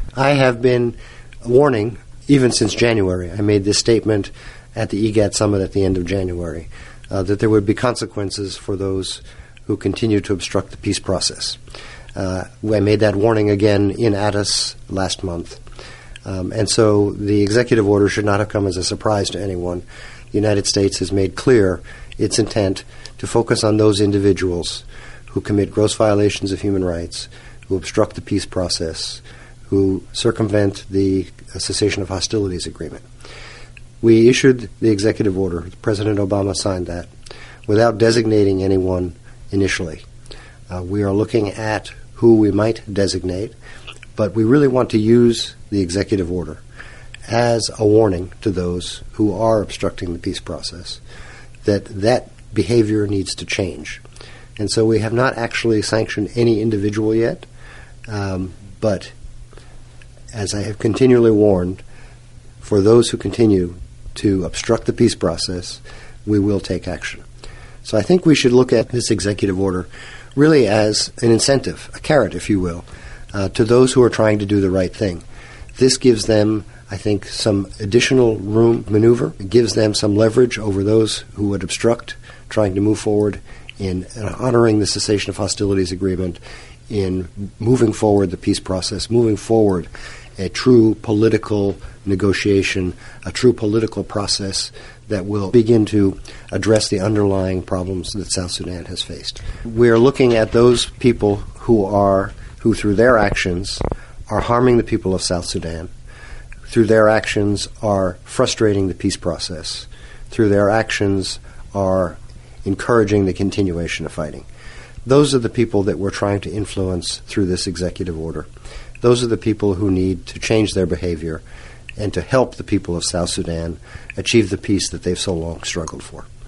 I have been warning even since January. I made this statement at the EGATT summit at the end of January that there would be consequences for those who continue to obstruct the peace process. I made that warning again in Addis last month. And so the executive order should not have come as a surprise to anyone. The United States has made clear its intent to focus on those individuals who commit gross violations of human rights, who obstruct the peace process, who circumvent the cessation of hostilities agreement. We issued the executive order. President Obama signed that without designating anyone initially. We are looking at who we might designate, but we really want to use the executive order as a warning to those who are obstructing the peace process that behavior needs to change. And so we have not actually sanctioned any individual yet, but as I have continually warned, for those who continue to obstruct the peace process, we will take action. So I think we should look at this executive order really as an incentive, a carrot, if you will, to those who are trying to do the right thing. This gives them, I think, some additional room to maneuver. It gives them some leverage over those who would obstruct trying to move forward in honoring the cessation of hostilities agreement, in moving forward the peace process, moving forward a true political negotiation, a true political process that will begin to address the underlying problems that South Sudan has faced. We are looking at those people who through their actions are harming the people of South Sudan, through their actions are frustrating the peace process, through their actions are encouraging the continuation of fighting. Those are the people that we're trying to influence through this executive order. Those are the people who need to change their behavior and to help the people of South Sudan achieve the peace that they've so long struggled for.